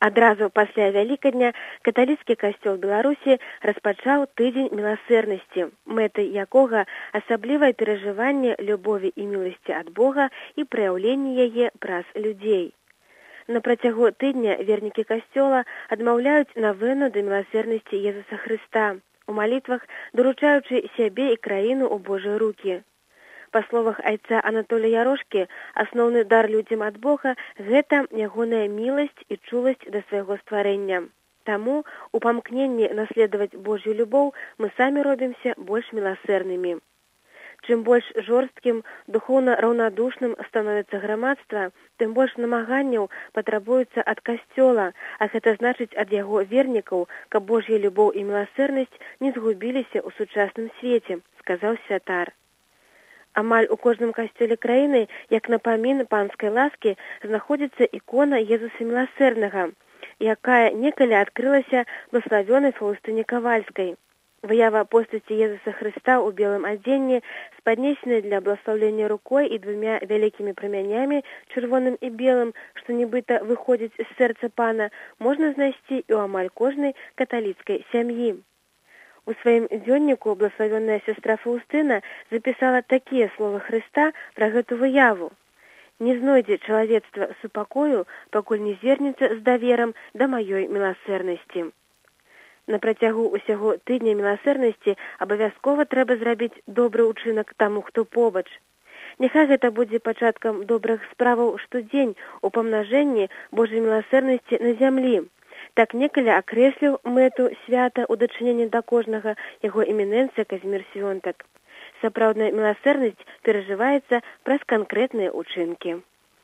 Адразу пасля Вялікадня каталіцкі касцёл Беларусі распачаў тыдзень міласэрнасці, мэтай якога асаблівае перажыванне любові і міласці ад Бога і праяўленне яе праз людзей. На працягу тыдня вернікі касцёла адмаўляюць навену да міласэрнасці Езуса Хрыста, у малітвах даручаючы сябе і краіну ў Божыя рукі. Па словах айца Анатолія Ярошкі, асноўны дар людзям ад Бога – гэта ягоная міласць і чуласць да свайго стварэння. Таму у памкненні наследаваць Божью любоў мы самі робімся больш міласэрнымі. Чым больш жорсткім, духоўна раўнадушным становіцца грамадства, тым больш намаганняў патрабуецца ад касцёла, а гэта значыць ад яго вернікаў, каб Божья любоў і міласэрнасць не згубіліся ў сучасным свеце, сказаў святар. Амаль у кожным касцёле краіны, як напамін панскай ласкі, знаходзіцца ікона Езуса Міласэрнага, якая некалі адкрылася блаславёнай Фаўстыне Кавальскай. Выява постаці Езуса Хрыста ў белым адзенні, спаднесенай для бласлаўлення рукой і двумя вялікімі прамянямі, чырвоным і белым, што нібыта выходзіць з сэрца пана, можна знайсці і ў амаль кожнай каталіцкай сям'і. У сваім дзённіку блаславёная сястра Фаўстына запісала такія словы Хрыста пра гэту выяву. «Не знойдзе чалавецтва супакою, пакуль не звернецца з даверам да маёй міласэрнасці». На працягу ўсяго тыдня міласэрнасці абавязкова трэба зрабіць добры ўчынак таму, хто побач. Няхай гэта будзе пачаткам добрых справаў штодзень у памнажэнні Божай міласэрнасці на зямлі. Так некалі акрэсліў мэту свята ў дачыненні да кожнага яго эмінэнцыя Казімір Свёнтак. Сапраўдная міласэрнасць перажываецца праз канкрэтныя ўчынкі.